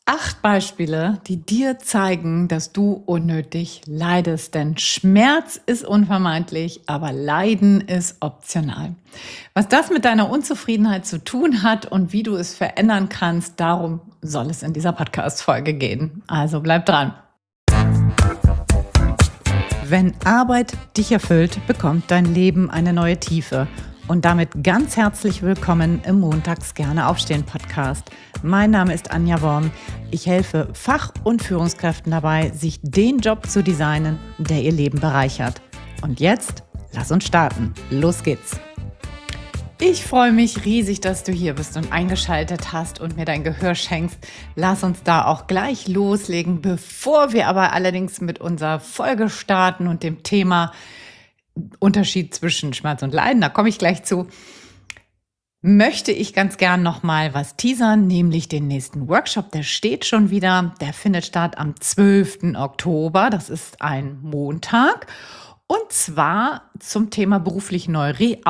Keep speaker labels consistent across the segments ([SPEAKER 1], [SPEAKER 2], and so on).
[SPEAKER 1] 8 Beispiele, die dir zeigen, dass du unnötig leidest. Denn Schmerz ist unvermeidlich, aber Leiden ist optional. Was das mit deiner Unzufriedenheit zu tun hat und wie du es verändern kannst, darum soll es in dieser Podcast-Folge gehen. Also bleib dran. Wenn Arbeit dich erfüllt, bekommt dein Leben eine neue Tiefe. Und damit ganz herzlich willkommen im Montags gerne aufstehen Podcast. Mein Name ist Anja Worm. Ich helfe Fach- und Führungskräften dabei, sich den Job zu designen, der ihr Leben bereichert. Und jetzt, lass uns starten. Los geht's. Ich freue mich riesig, dass du hier bist und eingeschaltet hast und mir dein Gehör schenkst. Lass uns da auch gleich loslegen, bevor wir aber allerdings mit unserer Folge starten und dem Thema Unterschied zwischen Schmerz und Leiden, da komme ich gleich zu, möchte ich ganz gern nochmal was teasern, nämlich den nächsten Workshop, der steht schon wieder, der findet statt am 12. Oktober, das ist ein Montag, und zwar zum Thema beruflich neu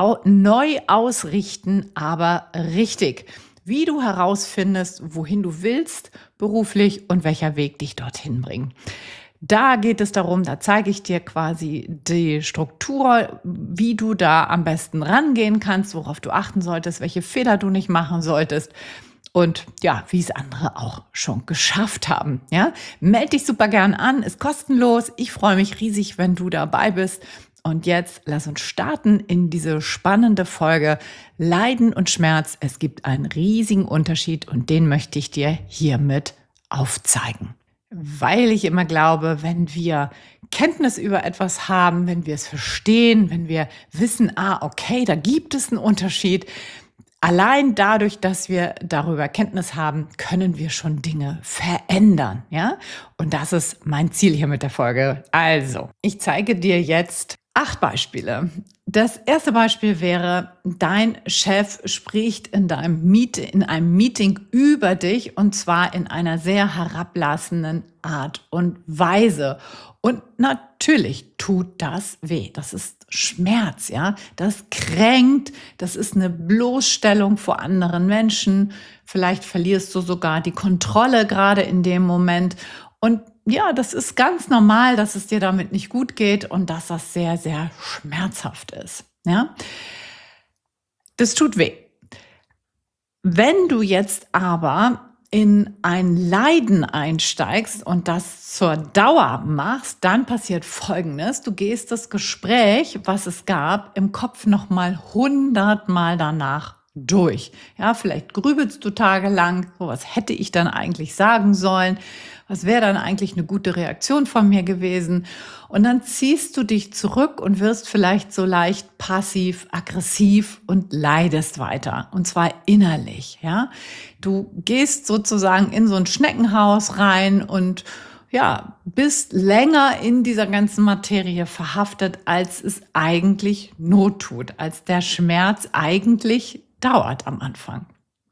[SPEAKER 1] ausrichten, aber richtig. Wie du herausfindest, wohin du willst beruflich und welcher Weg dich dorthin bringt. Da geht es darum, da zeige ich dir quasi die Struktur, wie du da am besten rangehen kannst, worauf du achten solltest, welche Fehler du nicht machen solltest und ja, wie es andere auch schon geschafft haben. Ja? Meld dich super gern an, ist kostenlos. Ich freue mich riesig, wenn du dabei bist. Und jetzt lass uns starten in diese spannende Folge Leiden und Schmerz. Es gibt einen riesigen Unterschied und den möchte ich dir hiermit aufzeigen. Weil ich immer glaube, wenn wir Kenntnis über etwas haben, wenn wir es verstehen, wenn wir wissen, okay, da gibt es einen Unterschied, allein dadurch, dass wir darüber Kenntnis haben, können wir schon Dinge verändern, ja? Und das ist mein Ziel hier mit der Folge. Also, ich zeige dir jetzt 8 Beispiele. Das erste Beispiel wäre, dein Chef spricht in einem Meeting über dich und zwar in einer sehr herablassenden Art und Weise. Und natürlich tut das weh. Das ist Schmerz, ja. Das kränkt. Das ist eine Bloßstellung vor anderen Menschen. Vielleicht verlierst du sogar die Kontrolle gerade in dem Moment. Und ja, das ist ganz normal, dass es dir damit nicht gut geht und dass das sehr, sehr schmerzhaft ist. Ja? Das tut weh. Wenn du jetzt aber in ein Leiden einsteigst und das zur Dauer machst, dann passiert Folgendes. Du gehst das Gespräch, was es gab, im Kopf nochmal 100-mal danach durch. Ja, vielleicht grübelst du tagelang, so was hätte ich dann eigentlich sagen sollen, was wäre dann eigentlich eine gute Reaktion von mir gewesen? Und dann ziehst du dich zurück und wirst vielleicht so leicht passiv, aggressiv und leidest weiter. Und zwar innerlich, ja. Du gehst sozusagen in so ein Schneckenhaus rein und ja, bist länger in dieser ganzen Materie verhaftet, als es eigentlich Not tut, als der Schmerz eigentlich dauert am Anfang.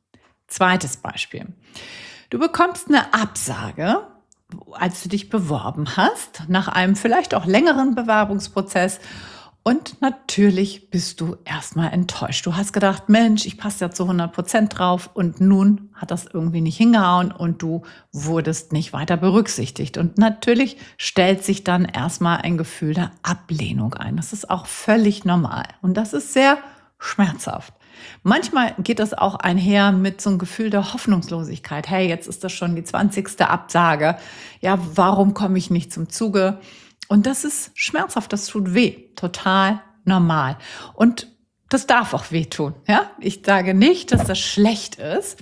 [SPEAKER 1] Zweites Beispiel. Du bekommst eine Absage, als du dich beworben hast, nach einem vielleicht auch längeren Bewerbungsprozess. Und natürlich bist du erstmal enttäuscht. Du hast gedacht, Mensch, ich passe ja zu 100% drauf und nun hat das irgendwie nicht hingehauen und du wurdest nicht weiter berücksichtigt. Und natürlich stellt sich dann erstmal ein Gefühl der Ablehnung ein. Das ist auch völlig normal und das ist sehr schmerzhaft. Manchmal geht das auch einher mit so einem Gefühl der Hoffnungslosigkeit. Hey, jetzt ist das schon die 20. Absage. Ja, warum komme ich nicht zum Zuge? Und das ist schmerzhaft, das tut weh. Total normal. Und das darf auch wehtun. Ja? Ich sage nicht, dass das schlecht ist.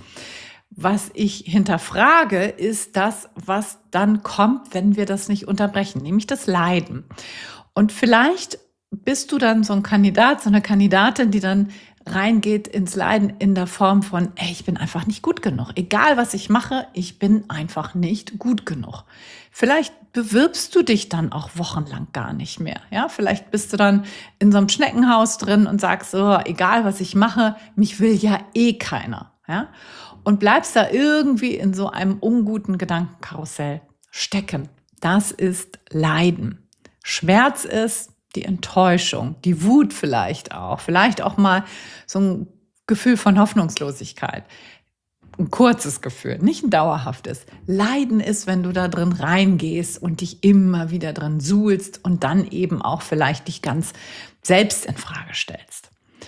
[SPEAKER 1] Was ich hinterfrage, ist das, was dann kommt, wenn wir das nicht unterbrechen, nämlich das Leiden. Und vielleicht bist du dann so ein Kandidat, so eine Kandidatin, die dann reingeht ins Leiden in der Form von, ich bin einfach nicht gut genug. Egal, was ich mache, ich bin einfach nicht gut genug. Vielleicht bewirbst du dich dann auch wochenlang gar nicht mehr. Ja, vielleicht bist du dann in so einem Schneckenhaus drin und sagst so, egal, was ich mache, mich will ja eh keiner. Ja, und bleibst da irgendwie in so einem unguten Gedankenkarussell stecken. Das ist Leiden. Schmerz ist die Enttäuschung, die Wut vielleicht auch mal so ein Gefühl von Hoffnungslosigkeit. ein kurzes Gefühl, nicht ein dauerhaftes. Leiden ist, wenn du da drin reingehst und dich immer wieder drin suhlst und dann eben auch vielleicht dich ganz selbst in Frage stellst.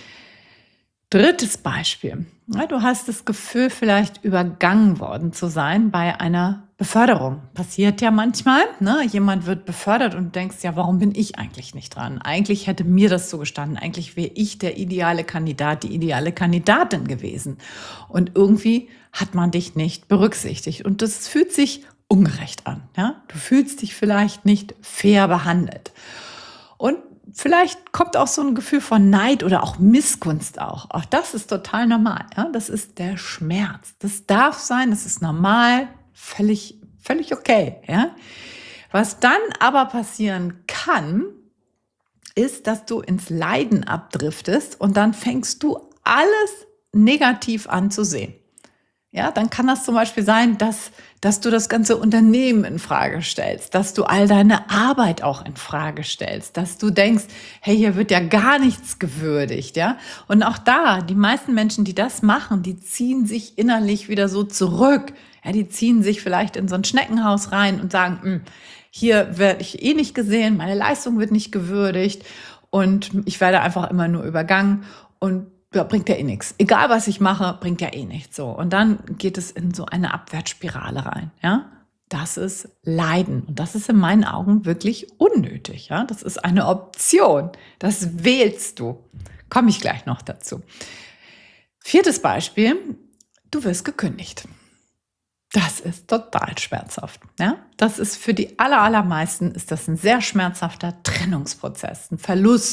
[SPEAKER 1] Drittes Beispiel. Ja, du hast das Gefühl, vielleicht übergangen worden zu sein bei einer Beförderung. Passiert ja manchmal. Ne? Jemand wird befördert und du denkst, ja, warum bin ich eigentlich nicht dran? Eigentlich hätte mir das zugestanden. Eigentlich wäre ich der ideale Kandidat, die ideale Kandidatin gewesen. Und irgendwie hat man dich nicht berücksichtigt. Und das fühlt sich ungerecht an. Ja? Du fühlst dich vielleicht nicht fair behandelt. Und vielleicht kommt auch so ein Gefühl von Neid oder auch Missgunst auch. Auch das ist total normal. Ja? Das ist der Schmerz. Das darf sein, das ist normal, völlig okay. Ja? Was dann aber passieren kann, ist, dass du ins Leiden abdriftest und dann fängst du alles negativ an zu sehen. Ja, dann kann das zum Beispiel sein, dass du das ganze Unternehmen in Frage stellst, dass du all deine Arbeit auch in Frage stellst, dass du denkst, hey, hier wird ja gar nichts gewürdigt, ja. Und auch da, die meisten Menschen, die das machen, die ziehen sich innerlich wieder so zurück. Ja, die ziehen sich vielleicht in so ein Schneckenhaus rein und sagen, hier werde ich eh nicht gesehen, meine Leistung wird nicht gewürdigt und ich werde einfach immer nur übergangen und ja, bringt ja eh nichts. Egal, was ich mache, bringt ja eh nichts. So. Und dann geht es in so eine Abwärtsspirale rein. Ja? Das ist Leiden. Und das ist in meinen Augen wirklich unnötig. Ja? Das ist eine Option. Das wählst du. Komme ich gleich noch dazu. Viertes Beispiel. Du wirst gekündigt. Das ist total schmerzhaft. Ja? Das ist für die allermeisten ist das ein sehr schmerzhafter Trennungsprozess, eine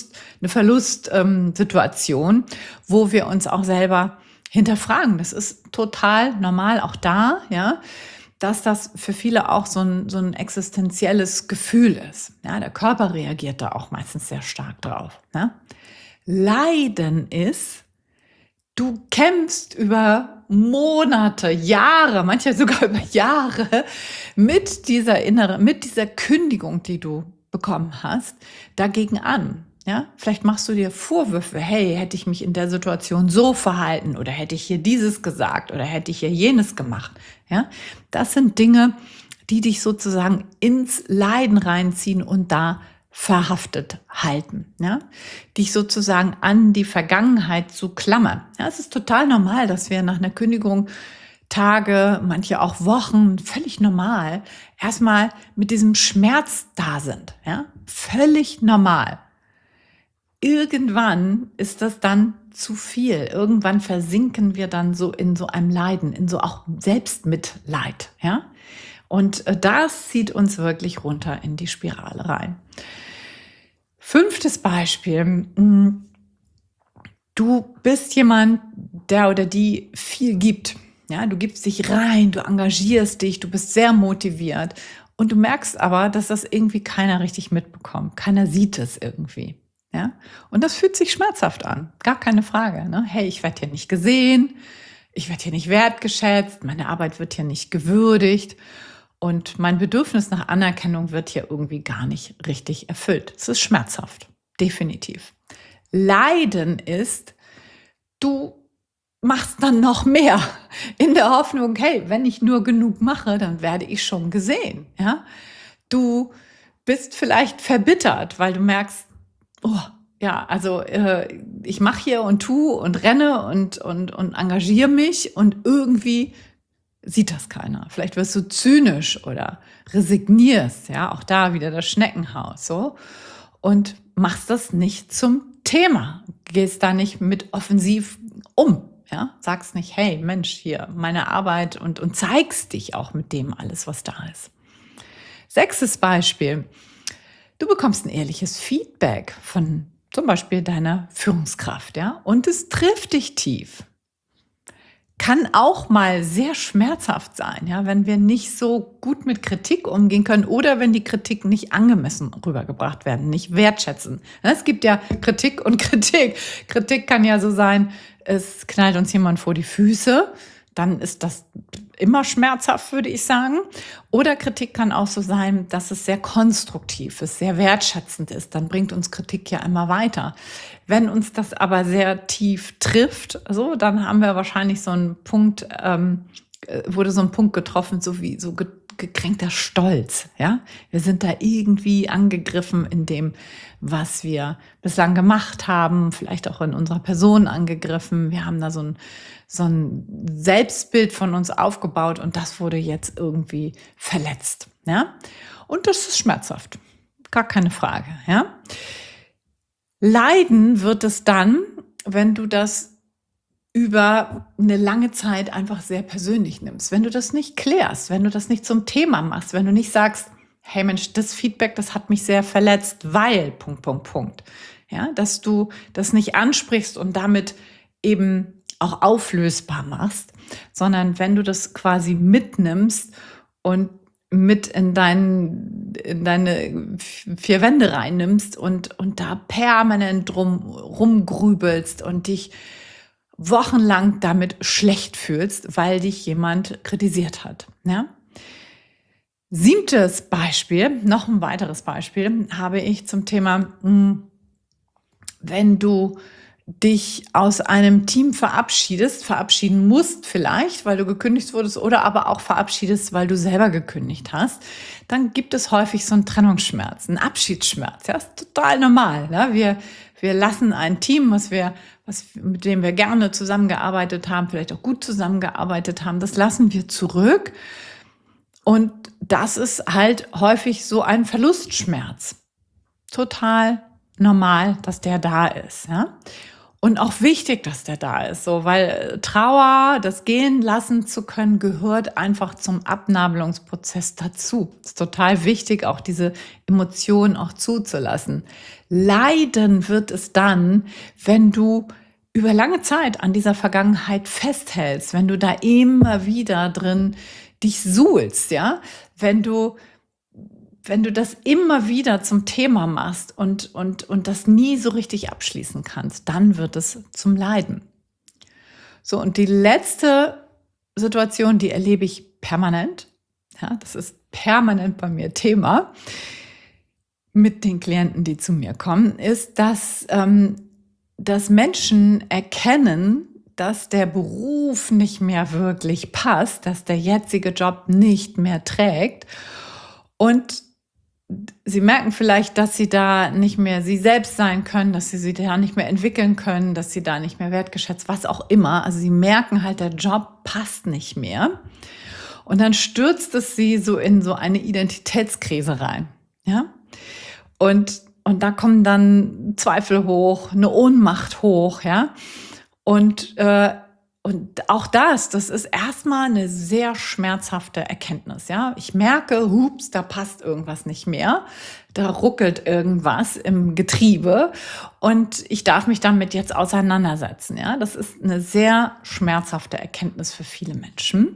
[SPEAKER 1] Verlustsituation, wo wir uns auch selber hinterfragen. Das ist total normal, auch da, ja, dass das für viele auch so ein existenzielles Gefühl ist. Ja? Der Körper reagiert da auch meistens sehr stark drauf. Ja? Leiden ist, du kämpfst über Monate, Jahre, manchmal sogar über Jahre mit dieser Kündigung, die du bekommen hast, dagegen an. Ja, vielleicht machst du dir Vorwürfe, hey, hätte ich mich in der Situation so verhalten oder hätte ich hier dieses gesagt oder hätte ich hier jenes gemacht. Ja, das sind Dinge, die dich sozusagen ins Leiden reinziehen und da verhaftet halten, ja, dich sozusagen an die Vergangenheit zu klammern. Ja, es ist total normal, dass wir nach einer Kündigung Tage, manche auch Wochen, völlig normal, erstmal mit diesem Schmerz da sind, ja, völlig normal. Irgendwann ist das dann zu viel. Irgendwann versinken wir dann so in so einem Leiden, in so auch Selbstmitleid, ja. Und das zieht uns wirklich runter in die Spirale rein. Fünftes Beispiel. Du bist jemand, der oder die viel gibt. Ja, du gibst dich rein, du engagierst dich, du bist sehr motiviert. Und du merkst aber, dass das irgendwie keiner richtig mitbekommt. Keiner sieht es irgendwie. Ja? Und das fühlt sich schmerzhaft an. Gar keine Frage. Ne? Hey, ich werde hier nicht gesehen. Ich werde hier nicht wertgeschätzt. Meine Arbeit wird hier nicht gewürdigt. Und mein Bedürfnis nach Anerkennung wird hier irgendwie gar nicht richtig erfüllt. Es ist schmerzhaft, definitiv. Leiden ist, du machst dann noch mehr in der Hoffnung, hey, wenn ich nur genug mache, dann werde ich schon gesehen. Ja? Du bist vielleicht verbittert, weil du merkst, oh, ja, also ich mache hier und tue und renne und engagiere mich und irgendwie sieht das keiner. Vielleicht wirst du zynisch oder resignierst, ja, auch da wieder das Schneckenhaus, so, und machst das nicht zum Thema, gehst da nicht mit offensiv um, ja, sagst nicht, hey, Mensch, hier, meine Arbeit und zeigst dich auch mit dem alles, was da ist. Sechstes Beispiel, du bekommst ein ehrliches Feedback von zum Beispiel deiner Führungskraft, ja, und es trifft dich tief. Kann auch mal sehr schmerzhaft sein, ja, wenn wir nicht so gut mit Kritik umgehen können oder wenn die Kritik nicht angemessen rübergebracht werden, nicht wertschätzen. Es gibt ja Kritik und Kritik. Kritik kann ja so sein, es knallt uns jemand vor die Füße, dann ist das immer schmerzhaft, würde ich sagen. Oder Kritik kann auch so sein, dass es sehr konstruktiv ist, sehr wertschätzend ist. Dann bringt uns Kritik ja immer weiter. Wenn uns das aber sehr tief trifft, so, dann haben wir wahrscheinlich so einen Punkt, wurde so ein Punkt getroffen, so wie so gekränkter Stolz. Ja, wir sind da irgendwie angegriffen in dem, was wir bislang gemacht haben, vielleicht auch in unserer Person angegriffen. Wir haben da so ein Selbstbild von uns aufgebaut und das wurde jetzt irgendwie verletzt. Ja, und das ist schmerzhaft, gar keine Frage. Ja, leiden wird es dann, wenn du das über eine lange Zeit einfach sehr persönlich nimmst. Wenn du das nicht klärst, wenn du das nicht zum Thema machst, wenn du nicht sagst, hey Mensch, das Feedback, das hat mich sehr verletzt, weil, Punkt, Punkt, Punkt. Ja, dass du das nicht ansprichst und damit eben auch auflösbar machst, sondern wenn du das quasi mitnimmst und mit in deine vier Wände reinnimmst und da permanent drum rumgrübelst und dich wochenlang damit schlecht fühlst, weil dich jemand kritisiert hat. Ja? 7. Beispiel, noch ein weiteres Beispiel, habe ich zum Thema, wenn du dich aus einem Team verabschieden musst vielleicht, weil du gekündigt wurdest oder aber auch verabschiedest, weil du selber gekündigt hast, dann gibt es häufig so einen Trennungsschmerz, einen Abschiedsschmerz. Ja, ist total normal. Ne? Wir lassen ein Team, mit dem wir gerne zusammengearbeitet haben, vielleicht auch gut zusammengearbeitet haben, das lassen wir zurück. Und das ist halt häufig so ein Verlustschmerz. Total normal, dass der da ist. Ja? Und auch wichtig, dass der da ist, so, weil Trauer, das gehen lassen zu können, gehört einfach zum Abnabelungsprozess dazu. Es ist total wichtig, auch diese Emotionen auch zuzulassen. Leiden wird es dann, wenn du über lange Zeit an dieser Vergangenheit festhältst, wenn du da immer wieder drin dich suhlst, ja, wenn du das immer wieder zum Thema machst und das nie so richtig abschließen kannst, dann wird es zum Leiden. So, und die letzte Situation, die erlebe ich permanent, ja, das ist permanent bei mir Thema mit den Klienten, die zu mir kommen, ist, dass Menschen erkennen, dass der Beruf nicht mehr wirklich passt, dass der jetzige Job nicht mehr trägt und sie merken vielleicht, dass sie da nicht mehr sie selbst sein können, dass sie sich da nicht mehr entwickeln können, dass sie da nicht mehr wertgeschätzt, was auch immer. Also sie merken halt, der Job passt nicht mehr. Und dann stürzt es sie so in so eine Identitätskrise rein. Ja? Und da kommen dann Zweifel hoch, eine Ohnmacht hoch. Ja? Und auch das ist erstmal eine sehr schmerzhafte Erkenntnis. Ja, ich merke, hups, da passt irgendwas nicht mehr, da ruckelt irgendwas im Getriebe und ich darf mich damit jetzt auseinandersetzen. Ja, das ist eine sehr schmerzhafte Erkenntnis für viele Menschen.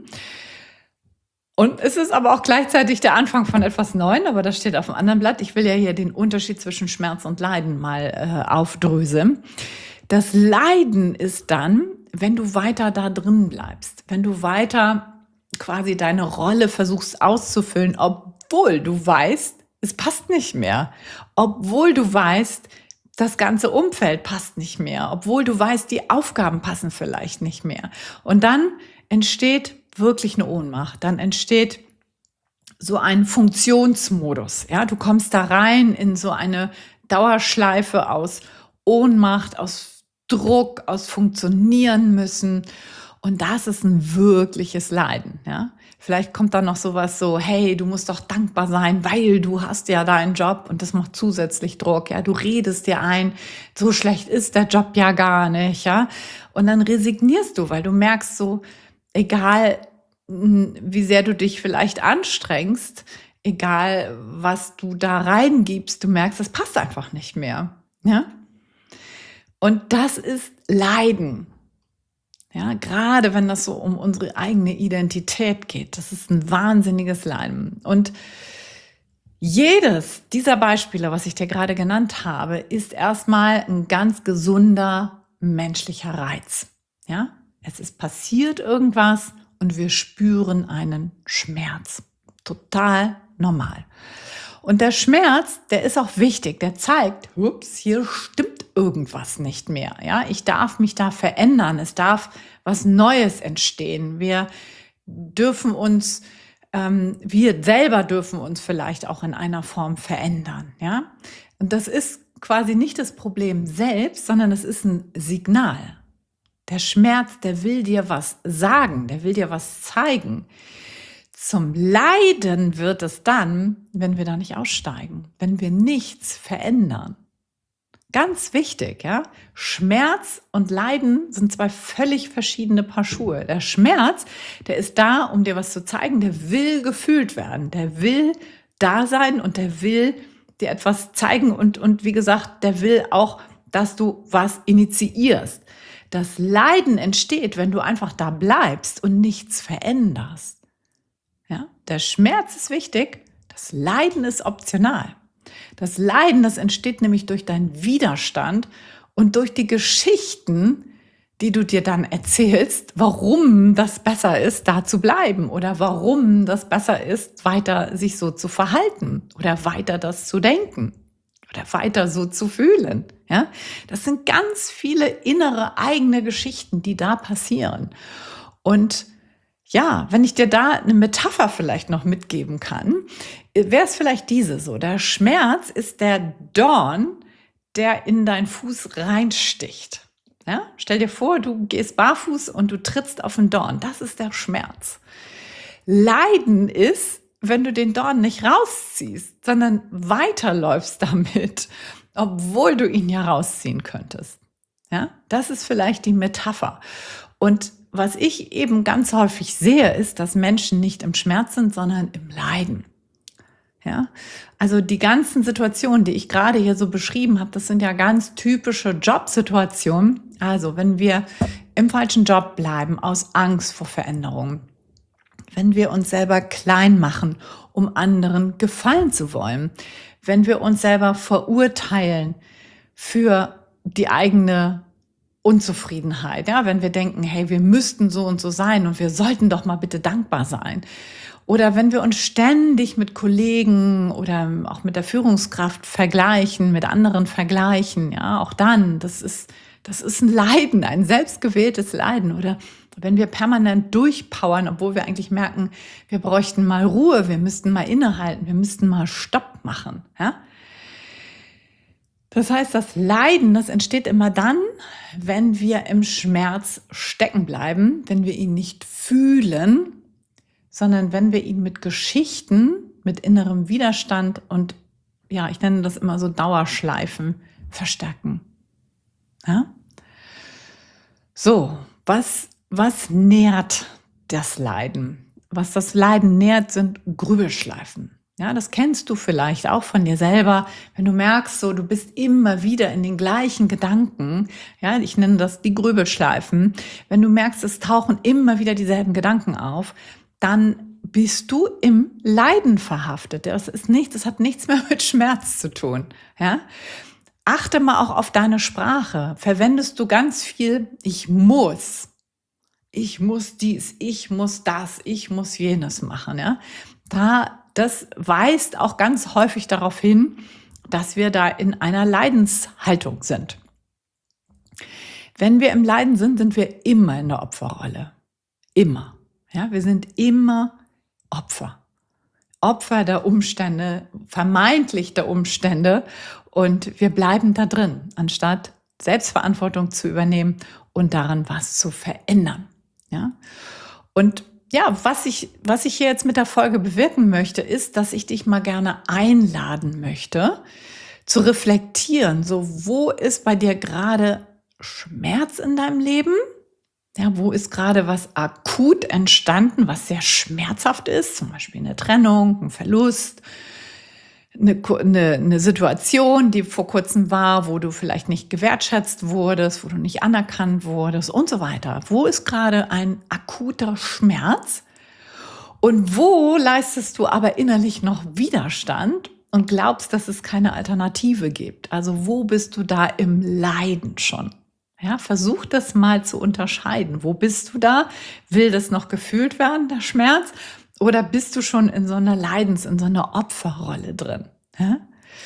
[SPEAKER 1] Und es ist aber auch gleichzeitig der Anfang von etwas Neuem, aber das steht auf dem anderen Blatt. Ich will ja hier den Unterschied zwischen Schmerz und Leiden mal aufdröseln. Das Leiden ist dann, wenn du weiter da drin bleibst, wenn du weiter quasi deine Rolle versuchst auszufüllen, obwohl du weißt, es passt nicht mehr, obwohl du weißt, das ganze Umfeld passt nicht mehr, obwohl du weißt, die Aufgaben passen vielleicht nicht mehr. Und dann entsteht wirklich eine Ohnmacht, dann entsteht so ein Funktionsmodus. Ja, du kommst da rein in so eine Dauerschleife aus Ohnmacht, aus Druck, aus funktionieren müssen. Und das ist ein wirkliches Leiden. Ja? Vielleicht kommt dann noch sowas so, hey, du musst doch dankbar sein, weil du hast ja deinen Job und das macht zusätzlich Druck. Ja? Du redest dir ein, so schlecht ist der Job ja gar nicht. Ja? Und dann resignierst du, weil du merkst so, egal wie sehr du dich vielleicht anstrengst, egal was du da reingibst, du merkst, es passt einfach nicht mehr. Ja? Und das ist Leiden. Ja, gerade wenn das so um unsere eigene Identität geht. Das ist ein wahnsinniges Leiden. Und jedes dieser Beispiele, was ich dir gerade genannt habe, ist erstmal ein ganz gesunder menschlicher Reiz. Ja? Es ist passiert irgendwas und wir spüren einen Schmerz. Total normal. Und der Schmerz, der ist auch wichtig. Der zeigt, ups, hier stimmt irgendwas nicht mehr. Ja, ich darf mich da verändern. Es darf was Neues entstehen. Wir selber dürfen uns vielleicht auch in einer Form verändern. Ja, und das ist quasi nicht das Problem selbst, sondern es ist ein Signal. Der Schmerz, der will dir was sagen, der will dir was zeigen. Zum Leiden wird es dann, wenn wir da nicht aussteigen, wenn wir nichts verändern. Ganz wichtig, ja? Schmerz und Leiden sind zwei völlig verschiedene Paar Schuhe. Der Schmerz, der ist da, um dir was zu zeigen, der will gefühlt werden, der will da sein und der will dir etwas zeigen und wie gesagt, der will auch, dass du was initiierst. Das Leiden entsteht, wenn du einfach da bleibst und nichts veränderst. Ja? Der Schmerz ist wichtig, das Leiden ist optional. Das Leiden, das entsteht nämlich durch deinen Widerstand und durch die Geschichten, die du dir dann erzählst, warum das besser ist, da zu bleiben oder warum das besser ist, weiter sich so zu verhalten oder weiter das zu denken oder weiter so zu fühlen. Ja? Das sind ganz viele innere eigene Geschichten, die da passieren. Und ja, wenn ich dir da eine Metapher vielleicht noch mitgeben kann, wäre es vielleicht diese so. Der Schmerz ist der Dorn, der in deinen Fuß reinsticht. Ja? Stell dir vor, du gehst barfuß und du trittst auf einen Dorn. Das ist der Schmerz. Leiden ist, wenn du den Dorn nicht rausziehst, sondern weiterläufst damit, obwohl du ihn ja rausziehen könntest. Ja? Das ist vielleicht die Metapher. Und was ich eben ganz häufig sehe, ist, dass Menschen nicht im Schmerz sind, sondern im Leiden. Ja? Also die ganzen Situationen, die ich gerade hier so beschrieben habe, das sind ja ganz typische Jobsituationen. Also wenn wir im falschen Job bleiben, aus Angst vor Veränderungen, wenn wir uns selber klein machen, um anderen gefallen zu wollen, wenn wir uns selber verurteilen für die eigene Unzufriedenheit, ja, wenn wir denken, hey, wir müssten so und so sein und wir sollten doch mal bitte dankbar sein. Oder wenn wir uns ständig mit Kollegen oder auch mit der Führungskraft vergleichen, mit anderen vergleichen, ja, auch dann, das ist ein Leiden, ein selbstgewähltes Leiden. Oder wenn wir permanent durchpowern, obwohl wir eigentlich merken, wir bräuchten mal Ruhe, wir müssten mal innehalten, wir müssten mal Stopp machen, ja. Das heißt, das Leiden, das entsteht immer dann, wenn wir im Schmerz stecken bleiben, wenn wir ihn nicht fühlen, sondern wenn wir ihn mit Geschichten, mit innerem Widerstand und, ja, ich nenne das immer so Dauerschleifen, verstärken. Ja? So, was nährt das Leiden? Was das Leiden nährt, sind Grübelschleifen. Ja, das kennst du vielleicht auch von dir selber, wenn du merkst, so, du bist immer wieder in den gleichen Gedanken. Ja, ich nenne das die Grübelschleifen. Wenn du merkst, es tauchen immer wieder dieselben Gedanken auf, dann bist du im Leiden verhaftet. Das hat nichts mehr mit Schmerz zu tun. Ja? Achte mal auch auf deine Sprache. Verwendest du ganz viel ich muss dies, ich muss das, ich muss jenes machen. Ja? Das weist auch ganz häufig darauf hin, dass wir da in einer Leidenshaltung sind. Wenn wir im Leiden sind, sind wir immer in der Opferrolle. Immer. Ja, wir sind immer Opfer. Opfer der Umstände, vermeintlich der Umstände, und wir bleiben da drin, anstatt Selbstverantwortung zu übernehmen und daran was zu verändern. Ja? Und ja, was ich hier jetzt mit der Folge bewirken möchte, ist, dass ich dich mal gerne einladen möchte, zu reflektieren. So, wo ist bei dir gerade Schmerz in deinem Leben? Ja, wo ist gerade was akut entstanden, was sehr schmerzhaft ist? Zum Beispiel eine Trennung, ein Verlust, eine Situation, die vor kurzem war, wo du vielleicht nicht gewertschätzt wurdest, wo du nicht anerkannt wurdest und so weiter. Wo ist gerade ein akuter Schmerz? Und wo leistest du aber innerlich noch Widerstand und glaubst, dass es keine Alternative gibt? Also wo bist du da im Leiden schon? Ja, versuch das mal zu unterscheiden. Wo bist du da? Will das noch gefühlt werden, der Schmerz? Oder bist du schon in so einer in so einer Opferrolle drin? Ja?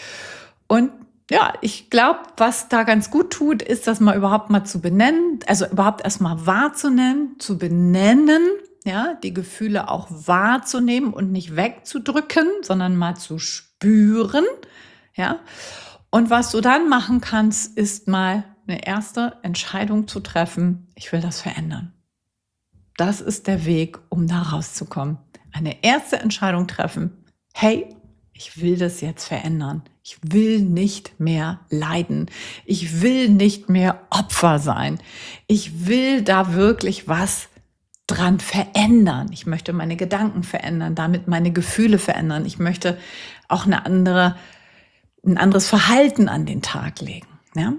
[SPEAKER 1] Und ja, ich glaube, was da ganz gut tut, ist, das mal überhaupt mal zu benennen, also überhaupt erst mal wahrzunehmen, zu benennen, ja, die Gefühle auch wahrzunehmen und nicht wegzudrücken, sondern mal zu spüren, ja. Und was du dann machen kannst, ist mal eine erste Entscheidung zu treffen: Ich will das verändern. Das ist der Weg, um da rauszukommen. Eine erste Entscheidung treffen: Hey, ich will das jetzt verändern. Ich will nicht mehr leiden. Ich will nicht mehr Opfer sein. Ich will da wirklich was dran verändern. Ich möchte meine Gedanken verändern, damit meine Gefühle verändern. Ich möchte auch ein anderes Verhalten an den Tag legen. Ja?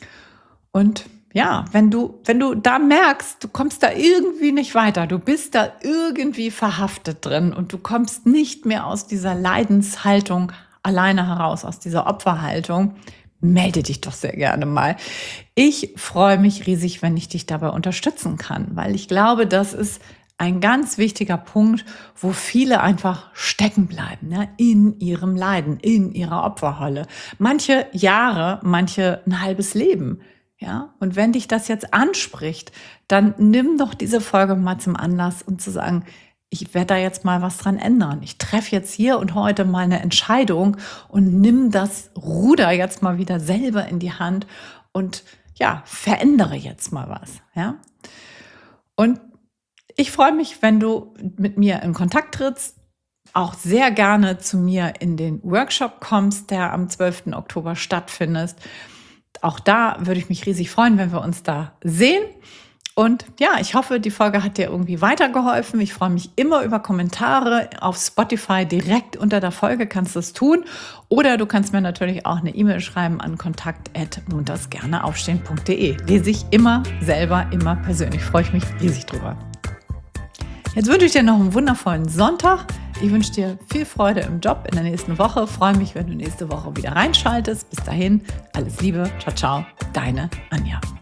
[SPEAKER 1] Und ja, wenn du da merkst, du kommst da irgendwie nicht weiter, du bist da irgendwie verhaftet drin und du kommst nicht mehr aus dieser Leidenshaltung alleine heraus, aus dieser Opferhaltung, melde dich doch sehr gerne mal. Ich freue mich riesig, wenn ich dich dabei unterstützen kann, weil ich glaube, das ist ein ganz wichtiger Punkt, wo viele einfach stecken bleiben, ne? In ihrem Leiden, in ihrer Opferrolle. Manche Jahre, manche ein halbes Leben. Ja, und wenn dich das jetzt anspricht, dann nimm doch diese Folge mal zum Anlass, um zu sagen: Ich werde da jetzt mal was dran ändern. Ich treffe jetzt hier und heute mal eine Entscheidung und nimm das Ruder jetzt mal wieder selber in die Hand und ja, verändere jetzt mal was. Ja, und ich freue mich, wenn du mit mir in Kontakt trittst, auch sehr gerne zu mir in den Workshop kommst, der am 12. Oktober stattfindet. Auch da würde ich mich riesig freuen, wenn wir uns da sehen. Und ja, ich hoffe, die Folge hat dir irgendwie weitergeholfen. Ich freue mich immer über Kommentare auf Spotify. Direkt unter der Folge kannst du es tun. Oder du kannst mir natürlich auch eine E-Mail schreiben an kontakt@montagsgerneaufstehen.de. Lese ich immer selber, immer persönlich. Freue ich mich riesig drüber. Jetzt wünsche ich dir noch einen wundervollen Sonntag. Ich wünsche dir viel Freude im Job in der nächsten Woche. Freue mich, wenn du nächste Woche wieder reinschaltest. Bis dahin, alles Liebe. Ciao, ciao. Deine Anja.